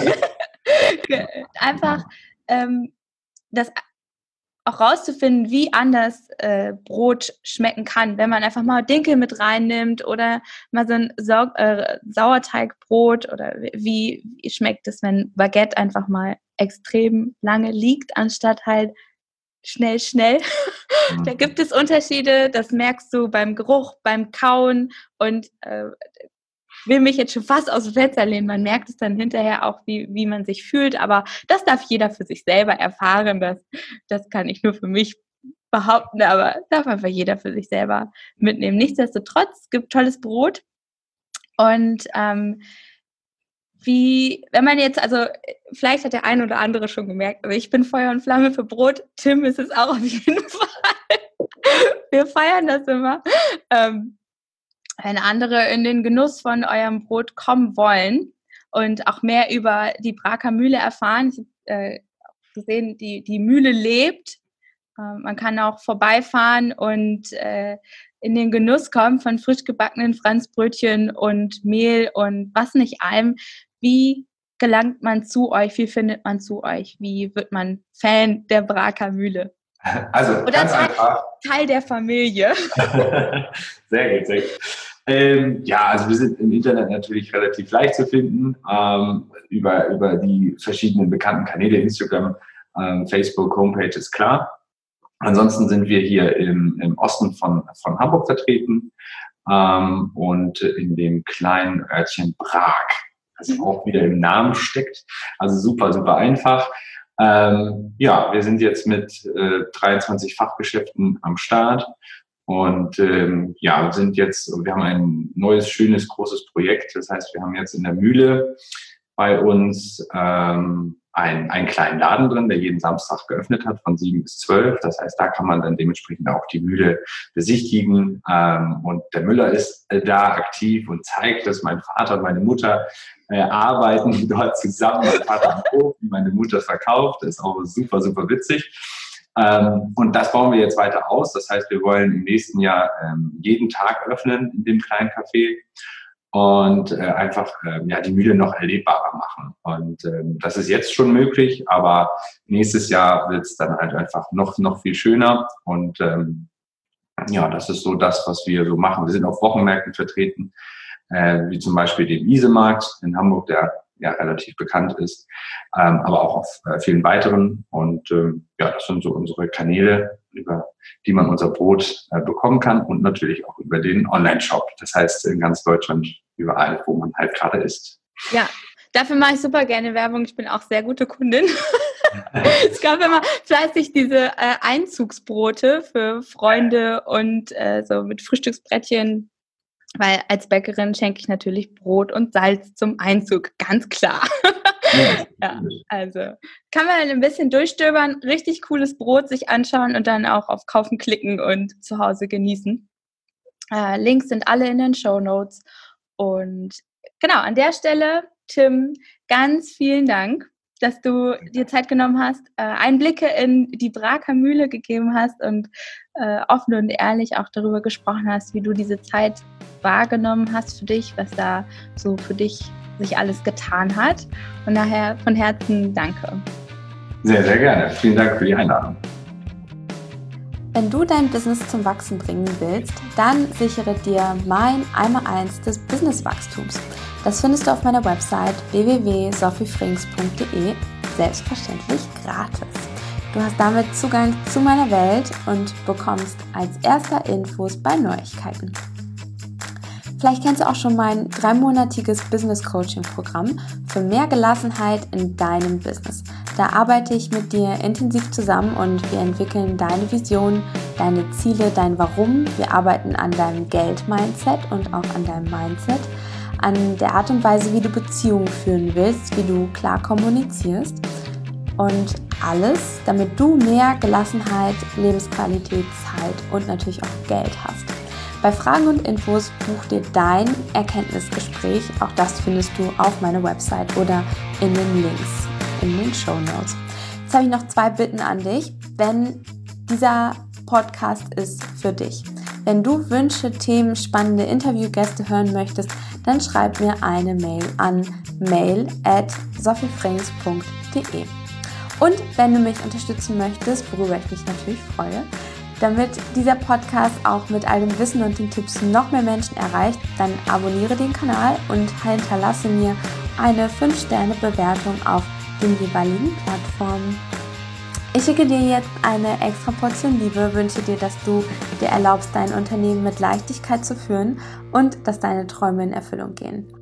Einfach das auch rauszufinden, wie anders Brot schmecken kann, wenn man einfach mal Dinkel mit reinnimmt oder mal so ein Sauerteigbrot oder wie schmeckt es, wenn Baguette einfach mal extrem lange liegt, anstatt halt schnell. Da gibt es Unterschiede, das merkst du beim Geruch, beim Kauen und will mich jetzt schon fast aus dem Fenster lehnen. Man merkt es dann hinterher auch, wie man sich fühlt, aber das darf jeder für sich selber erfahren. Das kann ich nur für mich behaupten, aber darf einfach jeder für sich selber mitnehmen. Nichtsdestotrotz, es gibt tolles Brot und wenn man jetzt, also vielleicht hat der ein oder andere schon gemerkt, aber ich bin Feuer und Flamme für Brot. Tim ist es auch auf jeden Fall. Wir feiern das immer. Wenn andere in den Genuss von eurem Brot kommen wollen und auch mehr über die Braker Mühle erfahren. Ich habe gesehen, die Mühle lebt. Man kann auch vorbeifahren und in den Genuss kommen von frisch gebackenen Franzbrötchen und Mehl und was nicht allem. Wie gelangt man zu euch? Wie findet man zu euch? Wie wird man Fan der Braker Mühle? Also oder Teil der Familie. Sehr gut, sehr gut. Ja, also wir sind im Internet natürlich relativ leicht zu finden, über die verschiedenen bekannten Kanäle, Instagram, Facebook, Homepage ist klar. Ansonsten sind wir hier im Osten von Hamburg vertreten und in dem kleinen Örtchen Prag, das auch wieder im Namen steckt. Also super, super einfach. Ja, wir sind jetzt mit 23 Fachgeschäften am Start und ja, wir haben ein neues, schönes, großes Projekt. Das heißt, wir haben jetzt in der Mühle bei uns einen kleinen Laden drin, der jeden Samstag geöffnet hat von 7 bis 12. Das heißt, da kann man dann dementsprechend auch die Mühle besichtigen. Und der Müller ist da aktiv und zeigt, dass mein Vater und meine Mutter arbeiten dort zusammen. Mein Vater am Ofen, meine Mutter verkauft. Das ist auch super, super witzig. Und das bauen wir jetzt weiter aus. Das heißt, wir wollen im nächsten Jahr jeden Tag öffnen in dem kleinen Café. Und einfach die Mühle noch erlebbarer machen. Und das ist jetzt schon möglich, aber nächstes Jahr wird es dann halt einfach noch viel schöner. Und ja, das ist so das, was wir so machen. Wir sind auf Wochenmärkten vertreten, wie zum Beispiel den Isemarkt in Hamburg, der ja relativ bekannt ist, aber auch auf vielen weiteren. Und ja, das sind so unsere Kanäle. über die man unser Brot bekommen kann und natürlich auch über den Online-Shop. Das heißt, in ganz Deutschland überall, wo man halt gerade ist. Ja, dafür mache ich super gerne Werbung. Ich bin auch sehr gute Kundin. Es gab immer fleißig diese Einzugsbrote für Freunde und so mit Frühstücksbrettchen, weil als Bäckerin schenke ich natürlich Brot und Salz zum Einzug, ganz klar. Ja, also kann man ein bisschen durchstöbern, richtig cooles Brot sich anschauen und dann auch auf Kaufen klicken und zu Hause genießen. Links sind alle in den Shownotes. Und genau, an der Stelle, Tim, ganz vielen Dank, dass du dir Zeit genommen hast, Einblicke in die Braker Mühle gegeben hast und offen und ehrlich auch darüber gesprochen hast, wie du diese Zeit wahrgenommen hast für dich, was da so für dich sich alles getan hat. Und daher von Herzen danke. Sehr, sehr gerne. Vielen Dank für die Einladung. Wenn du dein Business zum Wachsen bringen willst, dann sichere dir mein 1x1 des Businesswachstums. Das findest du auf meiner Website www.sophiefrings.de, selbstverständlich gratis. Du hast damit Zugang zu meiner Welt und bekommst als erster Infos bei Neuigkeiten. Vielleicht kennst du auch schon mein 3-monatiges Business-Coaching-Programm für mehr Gelassenheit in deinem Business. Da arbeite ich mit dir intensiv zusammen und wir entwickeln deine Vision, deine Ziele, dein Warum. Wir arbeiten an deinem Geld-Mindset und auch an deinem Mindset, an der Art und Weise, wie du Beziehungen führen willst, wie du klar kommunizierst und alles, damit du mehr Gelassenheit, Lebensqualität, Zeit und natürlich auch Geld hast. Bei Fragen und Infos buch dir dein Erkenntnisgespräch. Auch das findest du auf meiner Website oder in den Links in den Shownotes. Jetzt habe ich noch 2 Bitten an dich, wenn dieser Podcast ist für dich. Wenn du Wünsche, Themen, spannende Interviewgäste hören möchtest, dann schreib mir eine Mail an mail@sophiefrings.de. Und wenn du mich unterstützen möchtest, worüber ich mich natürlich freue, damit dieser Podcast auch mit all dem Wissen und den Tipps noch mehr Menschen erreicht, dann abonniere den Kanal und hinterlasse mir eine 5-Sterne-Bewertung auf den jeweiligen Plattformen. Ich schicke dir jetzt eine extra Portion Liebe, wünsche dir, dass du dir erlaubst, dein Unternehmen mit Leichtigkeit zu führen und dass deine Träume in Erfüllung gehen.